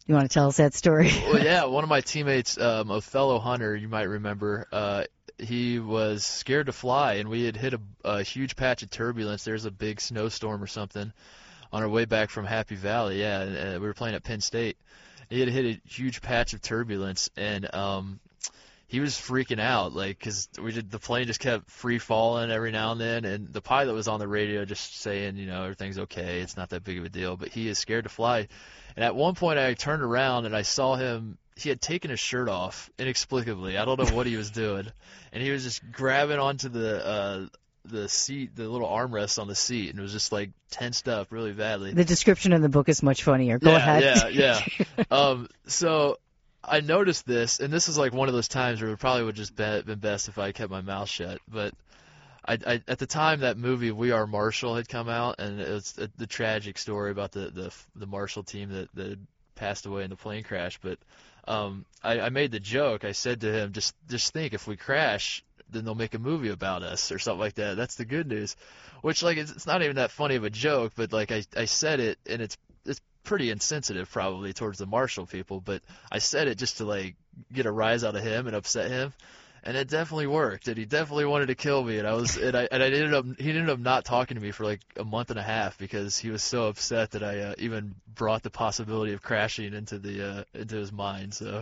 You want to tell us that story? Well, yeah, one of my teammates, um, Othello Hunter, you might remember, uh, he was scared to fly, and we had hit a, a huge patch of turbulence. There's a big snowstorm or something on our way back from Happy Valley. Yeah, and, and we were playing at Penn State. He had hit a huge patch of turbulence, and um, he was freaking out, like, because we did the plane just kept free falling every now and then, and the pilot was on the radio just saying, you know, everything's okay, it's not that big of a deal, but he is scared to fly. And at one point, I turned around and I saw him. He had taken his shirt off inexplicably. I don't know what he was doing, and he was just grabbing onto the uh, the seat, the little armrest on the seat, and it was just like tensed up really badly. The description in the book is much funnier. Go yeah, ahead. Yeah, yeah. um, so I noticed this, and this is like one of those times where it probably would just be, been best if I kept my mouth shut. But I, I, at the time, that movie We Are Marshall had come out, and it was the, the tragic story about the the, the Marshall team that, that had passed away in the plane crash. But um, I, I made the joke. I said to him, just just think, if we crash, then they'll make a movie about us or something like that. That's the good news. Which, like, it's, it's not even that funny of a joke, but like I, I said it, and it's it's pretty insensitive probably towards the Marshall people, but I said it just to like get a rise out of him and upset him. And it definitely worked, and he definitely wanted to kill me, and I was, and I, and I ended up, he ended up not talking to me for like a month and a half because he was so upset that I uh, even brought the possibility of crashing into the, uh, into his mind. So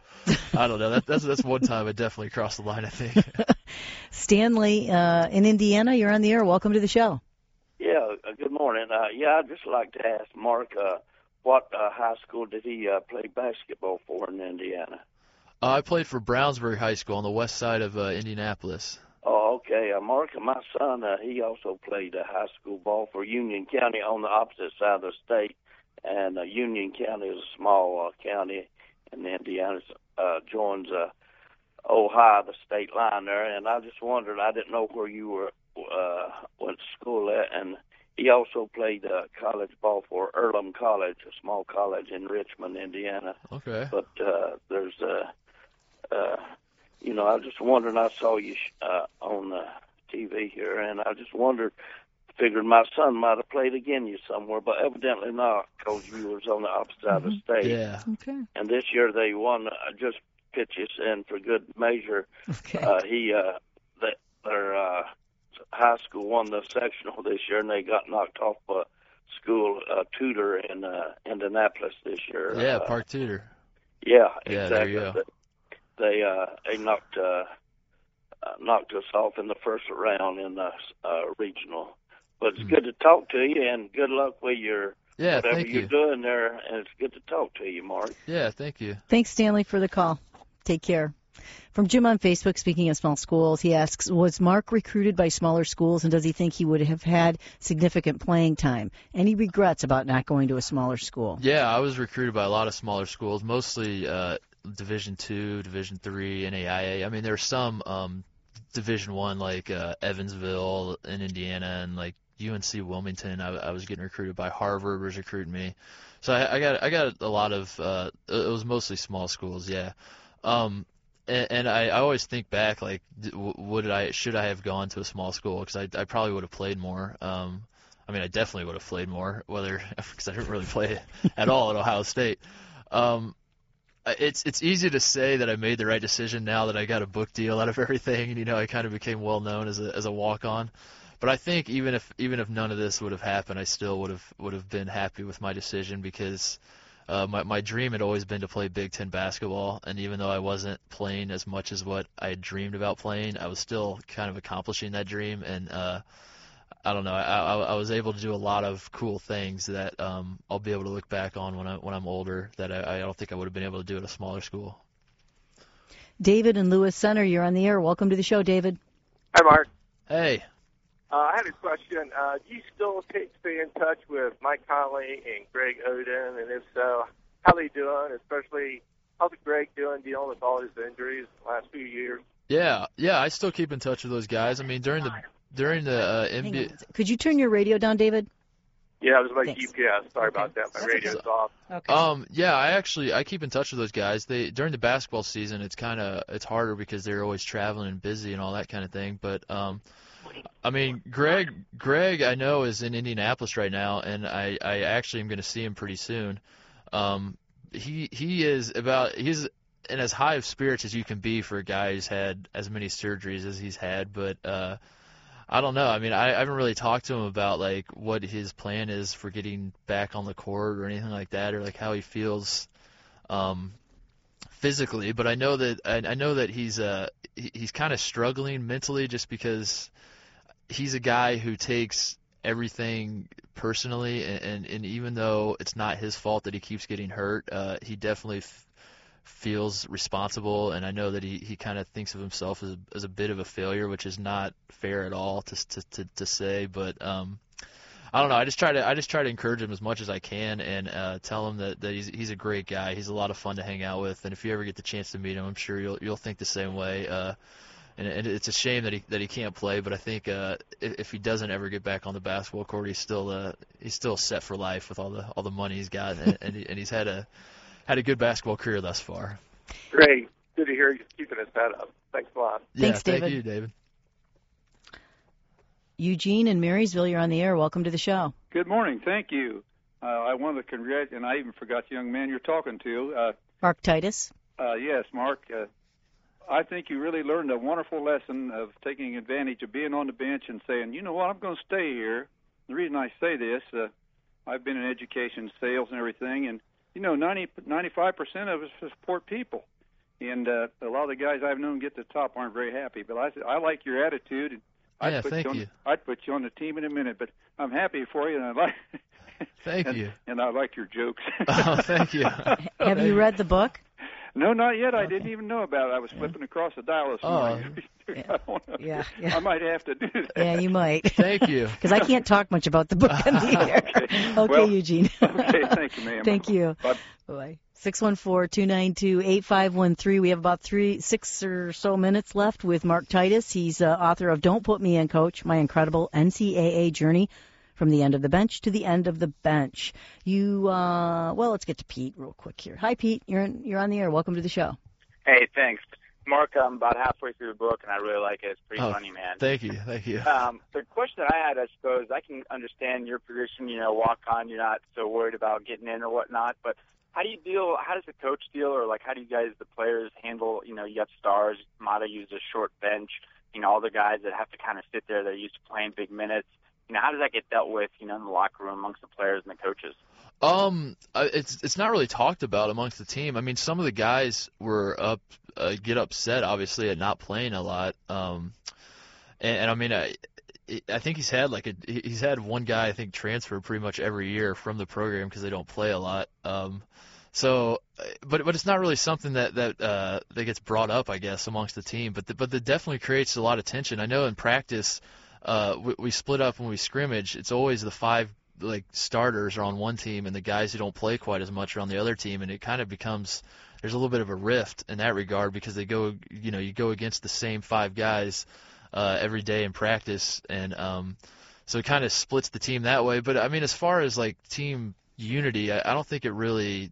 I don't know. That, that's that's one time I definitely crossed the line, I think. Stanley, uh, in Indiana, you're on the air. Welcome to the show. Yeah. Uh, good morning. Uh, yeah, I'd just like to ask Mark, uh, what uh, high school did he uh, play basketball for in Indiana? Uh, I played for Brownsburg High School on the west side of uh, Indianapolis. Oh, okay. Uh, Mark, my son, uh, he also played uh, high school ball for Union County on the opposite side of the state. And uh, Union County is a small uh, county, and Indiana uh, joins uh, Ohio, the state line there. And I just wondered, I didn't know where you were uh, went to school at. And he also played uh, college ball for Earlham College, a small college in Richmond, Indiana. Okay. But uh, there's uh, Uh, you know, I just wondered, I saw you uh, on the T V here, and I just wondered, figured my son might have played against you somewhere, but evidently not, because you was on the opposite side mm-hmm. of the state. Yeah. Okay. And this year they won, uh, just pitches in for good measure. Okay. Uh, he, uh, they, their uh, high school won the sectional this year, and they got knocked off a school uh, Tudor in uh, Indianapolis this year. Yeah, uh, Park Tudor. Yeah, Yeah, exactly. there you go. They uh, they knocked uh, uh, knocked us off in the first round in the uh, regional. But it's mm. good to talk to you, and good luck with your yeah, whatever thank you're you. doing there. And it's good to talk to you, Mark. Yeah, thank you. Thanks, Stanley, for the call. Take care. From Jim on Facebook, speaking of small schools, he asks, was Mark recruited by smaller schools, and does he think he would have had significant playing time? Any regrets about not going to a smaller school? Yeah, I was recruited by a lot of smaller schools, mostly uh, Division two, Division three, N A I A. I mean, there's some um, Division one like uh, Evansville in Indiana, and like U N C Wilmington. I, I was getting recruited by Harvard, was recruiting me. So I, I got I got a lot of. Uh, it was mostly small schools, yeah. Um, and, and I, I always think back, like, would I should I have gone to a small school? Because I, I probably would have played more. Um, I mean, I definitely would have played more, whether because I didn't really play at all at Ohio State. Um, It's it's easy to say that I made the right decision now that I got a book deal out of everything, and you know I kind of became well known as a as a walk on. But I think even if even if none of this would have happened, I still would have would have been happy with my decision because uh, my my dream had always been to play Big Ten basketball, and even though I wasn't playing as much as what I had dreamed about playing, I was still kind of accomplishing that dream, and uh, I don't know. I, I, I was able to do a lot of cool things that um, I'll be able to look back on when I when I'm older. That I, I don't think I would have been able to do at a smaller school. David in Lewis Center, you're on the air. Welcome to the show, David. Hi, Mark. Hey. Uh, I had a question. Uh, do you still take, stay in touch with Mike Conley and Greg Oden? And if so, how are they doing? Especially, how's Greg doing dealing with all his injuries the last few years? Yeah, yeah. I still keep in touch with those guys. I mean, during the during the uh, N B A. Could you turn your radio down, David? Yeah, it was my Thanks. G P S. Sorry Okay. about that. My That's radio's okay. off. Okay. Um, yeah, I actually I keep in touch with those guys. They during the basketball season, it's kind of it's harder because they're always traveling and busy and all that kind of thing. But um, I mean, Greg Greg I know is in Indianapolis right now, and I I actually am going to see him pretty soon. Um, he he is about he's in as high of spirits as you can be for a guy who's had as many surgeries as he's had. But uh, I don't know. I mean, I, I haven't really talked to him about like what his plan is for getting back on the court or anything like that, or like how he feels um, physically. But I know that I, I know that he's uh he, he's kind of struggling mentally just because he's a guy who takes everything personally, and, and, and even though it's not his fault that he keeps getting hurt, uh, he definitely f- feels responsible, and I know that he, he kind of thinks of himself as, as a bit of a failure, which is not fair at all to to, to, to say, but um, I don't know. I just try to I just try to encourage him as much as I can, and uh, tell him that, that he's he's a great guy. He's a lot of fun to hang out with, and if you ever get the chance to meet him, I'm sure you'll you'll think the same way. Uh, And, and it's a shame that he that he can't play, but I think uh, if, if he doesn't ever get back on the basketball court, he's still uh, he's still set for life with all the all the money he's got, and, and, he, and he's had a had a good basketball career thus far. Great, good to hear you keeping his head up. Thanks a lot. Yeah, Thanks, David. Thank you, David. Eugene in Marysville, you're on the air. Welcome to the show. Good morning. Thank you. Uh, I wanted to congratulate, and I even forgot the young man you're talking to. Uh, Mark Titus. uh, yes, Mark. Uh, I think you really learned a wonderful lesson of taking advantage of being on the bench and saying, you know what, I'm going to stay here. The reason I say this, uh, I've been in education, sales, and everything, and, you know, ninety, ninety-five percent of us support people. And uh, a lot of the guys I've known get to the top aren't very happy. But I, I like your attitude. And I'd Yeah, put thank you. On, you. I'd put you on the team in a minute, but I'm happy for you, and I like Thank and, you. And I like your jokes. Oh, thank you. Have you read the book? No, not yet. I didn't even know about it. I was flipping across the dial this Oh. morning. Yeah. I, don't know. Yeah, yeah. I might have to do that. Yeah, you might. Thank you. Because I can't talk much about the book on the air. Okay. Okay, Well, Eugene. Okay, thank you, ma'am. Thank you. Bye. Bye. six one four, two nine two, eight five one three. We have about three, six or so minutes left with Mark Titus. He's uh, author of Don't Put Me in, Coach, My Incredible N C double A Journey from the End of the Bench to the End of the Bench. You, uh, well, let's get to Pete real quick here. Hi, Pete. You're in, you're on the air. Welcome to the show. Hey, thanks. Mark, I'm about halfway through the book, and I really like it. It's pretty Oh, funny, man. Thank you. Thank you. Um, the question that I had, I suppose, I can understand your position, you know, walk on, you're not so worried about getting in or whatnot, but how do you deal, how does the coach deal, or like how do you guys, the players, handle, you know, you have stars, Mata uses a short bench, you know, all the guys that have to kind of sit there, they're used to playing big minutes. You know, how does that get dealt with, you know, in the locker room amongst the players and the coaches? Um, uh, it's it's not really talked about amongst the team. I mean, some of the guys were up, uh, get upset obviously at not playing a lot. Um, and, and I mean, I, I think he's had like a he's had one guy I think transfer pretty much every year from the program because they don't play a lot. Um, so, but but it's not really something that that uh, that gets brought up, I guess, amongst the team. But the, but that definitely creates a lot of tension. I know in practice, uh, we, we split up when we scrimmage. It's always the five like starters are on one team and the guys who don't play quite as much are on the other team, and it kind of becomes there's a little bit of a rift in that regard because they go you know you go against the same five guys uh, every day in practice, and um, so it kind of splits the team that way. But I mean, as far as like team unity, I, I don't think it really.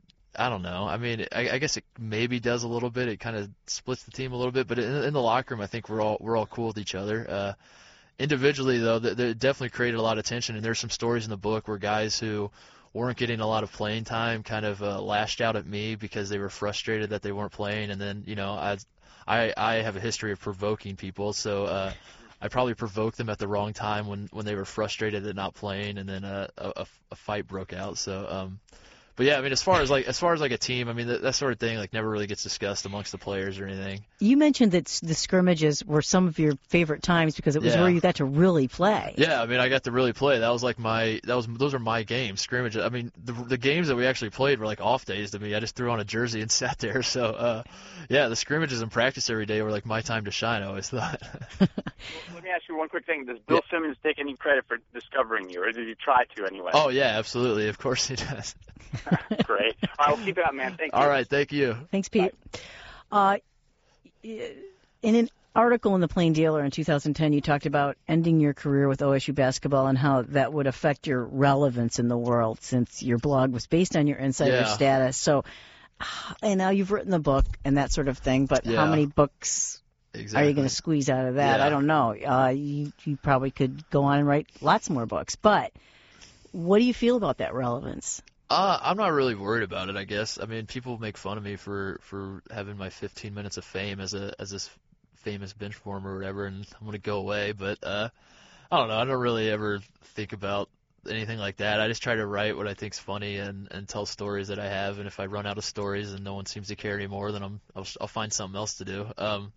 I don't know. I mean, I, I guess it maybe does a little bit. It kind of splits the team a little bit, but in, in the locker room, I think we're all we're all cool with each other. Uh, individually, though, they definitely created a lot of tension, and there's some stories in the book where guys who weren't getting a lot of playing time kind of uh, lashed out at me because they were frustrated that they weren't playing, and then you know I I, I have a history of provoking people, so uh, I probably provoked them at the wrong time when, when they were frustrated at not playing, and then uh, a, a fight broke out. So. Um, But yeah, I mean, as far as like as far as like a team, I mean, that, that sort of thing like never really gets discussed amongst the players or anything. You mentioned that s- the scrimmages were some of your favorite times because it was Yeah. where you got to really play. Yeah, I mean, I got to really play. That was like my that was those are my games, scrimmages. I mean, the the games that we actually played were like off days to me. I just threw on a jersey and sat there. So uh, yeah, the scrimmages and practice every day were like my time to shine. I always thought. Let me ask you one quick thing. Does Bill Yeah. Simmons take any credit for discovering you, or did you try to anyway? Oh yeah, absolutely. Of course he does. Great. All right, we'll keep it up, man. Thank you. All right, thank you. Thanks, Pete. Uh, in an article in the Plain Dealer in two thousand ten, you talked about ending your career with O S U basketball and how that would affect your relevance in the world since your blog was based on your insider Yeah. status. So, and now you've written the book and that sort of thing, but Yeah. how many books Exactly. are you going to squeeze out of that? Yeah. I don't know. Uh, you, you probably could go on and write lots more books, but what do you feel about that relevance? Uh, I'm not really worried about it, I guess. I mean, people make fun of me for, for having my fifteen minutes of fame as a as this famous bench warmer or whatever, and I'm going to go away. But uh, I don't know. I don't really ever think about anything like that. I just try to write what I think's funny and, and tell stories that I have. And if I run out of stories and no one seems to care anymore, then I'm I'll, I'll find something else to do. Um,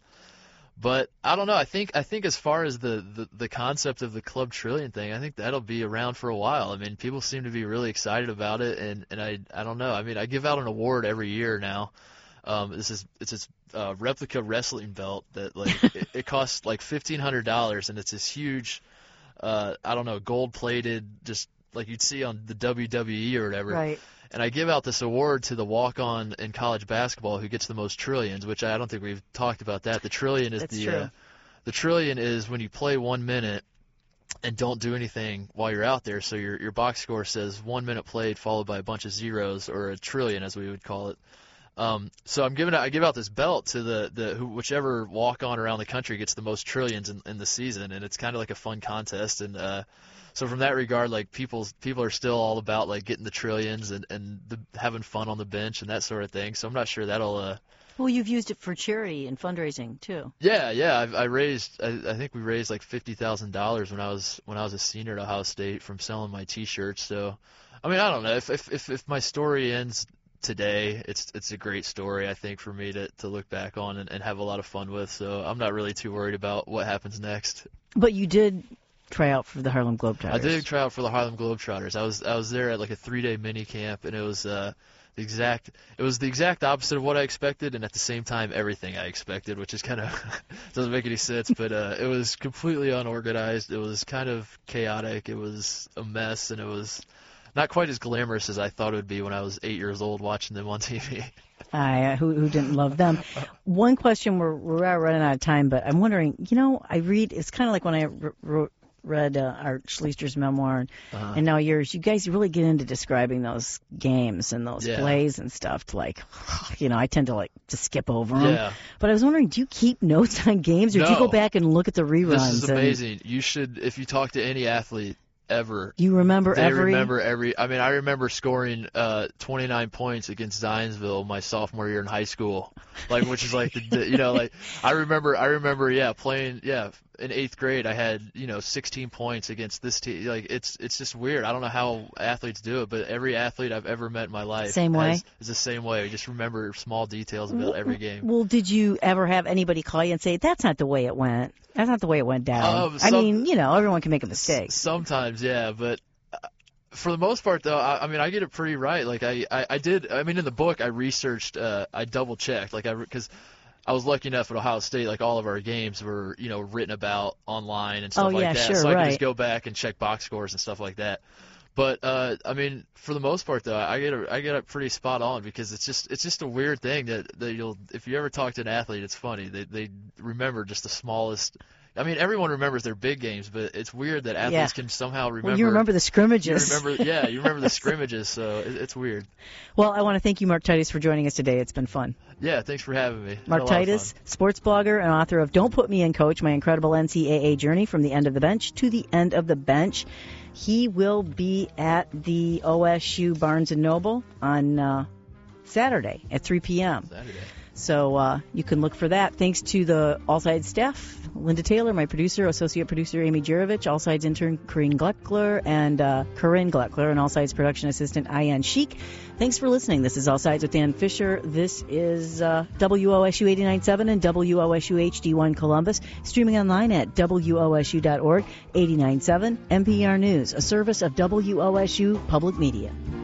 But I don't know. I think I think as far as the, the, the concept of the Club Trillion thing, I think that'll be around for a while. I mean, people seem to be really excited about it, and, and I I don't know. I mean, I give out an award every year now. Um, this is it's this uh, replica wrestling belt that like it, it costs like fifteen hundred dollars, and it's this huge, uh, I don't know, gold plated, just like you'd see on the W W E or whatever. Right. And I give out this award to the walk-on in college basketball who gets the most trillions, which I don't think we've talked about that. The trillion is That's the true. uh, the trillion is when you play one minute and don't do anything while you're out there. So your your box score says one minute played followed by a bunch of zeros, or a trillion as we would call it. Um, so I'm giving out, I give out this belt to the the who, whichever walk-on around the country gets the most trillions in, in the season, and it's kind of like a fun contest. And uh, so from that regard, like people people are still all about like getting the trillions and and the, having fun on the bench and that sort of thing. So I'm not sure that'll. Uh, Well, you've used it for charity and fundraising too. yeah, yeah. I, I raised. I, I think we raised like fifty thousand dollars when I was when I was a senior at Ohio State from selling my T-shirts. So, I mean, I don't know if if if, if my story ends today, it's it's a great story, I think, for me to, to look back on and, and have a lot of fun with. So I'm not really too worried about what happens next. But you did try out for the Harlem Globetrotters. I did try out for the Harlem Globetrotters. I was I was there at like a three-day mini camp, and it was uh, the exact it was the exact opposite of what I expected, and at the same time everything I expected, which is kind of doesn't make any sense. But uh, it was completely unorganized. It was kind of chaotic. It was a mess, and it was not quite as glamorous as I thought it would be when I was eight years old watching them on T V. I, uh, who, who didn't love them. One question, we're, we're running out of time, but I'm wondering, you know, I read, it's kind of like when I wrote, read uh, Art Schleister's memoir and, Uh-huh. and now yours, you guys really get into describing those games and those Yeah. plays and stuff to like, you know, I tend to like to skip over them. Yeah. But I was wondering, do you keep notes on games or do you No. go back and look at the reruns? This is and amazing. You should, if you talk to any athlete ever, You remember they every... remember every. I mean, I remember scoring uh, twenty-nine points against Zionsville my sophomore year in high school, like which is like the, the you know like I remember I remember yeah playing yeah in eighth grade I had you know sixteen points against this team. Like it's it's just weird. I don't know how athletes do it, but every athlete I've ever met in my life Same way? has, is the same way. We just remember small details about every game. Well, did you ever have anybody call you and say, that's not the way it went? That's not the way it went down. Um, I some- mean, you know, everyone can make a mistake. Sometimes, yeah, but uh, for the most part, though, I, I mean, I get it pretty right. Like I, I, I did. I mean, in the book, I researched, uh, I double checked, like I, because I was lucky enough at Ohio State, like all of our games were, you know, written about online and stuff Oh, like yeah, that. sure, so I could right. just go back and check box scores and stuff like that. But uh, I mean, for the most part, though, I get it, I get it pretty spot on because it's just, it's just a weird thing that, that you'll, if you ever talk to an athlete, it's funny. They, they remember just the smallest. I mean, everyone remembers their big games, but it's weird that athletes Yeah. can somehow remember. Well, you remember the scrimmages. You remember, yeah, you remember the scrimmages, so it, it's weird. Well, I want to thank you, Mark Titus, for joining us today. It's been fun. Yeah, thanks for having me. Had Mark a lot of Titus, fun. sports blogger and author of Don't Put Me in, Coach, My Incredible N C double A Journey from the End of the Bench to the End of the Bench. He will be at the O S U Barnes and Noble on uh, Saturday at three p.m. Saturday. So uh, you can look for that. Thanks to the All Sides staff, Linda Taylor, my producer, associate producer Amy Jurovich, All Sides intern Corinne Gleckler, and uh, Corinne Gleckler, and All Sides production assistant Ayan Sheik. Thanks for listening. This is All Sides with Dan Fisher. This is uh, W O S U eighty-nine point seven and W O S U H D one Columbus, streaming online at W O S U dot org, eighty-nine point seven N P R News, a service of W O S U Public Media.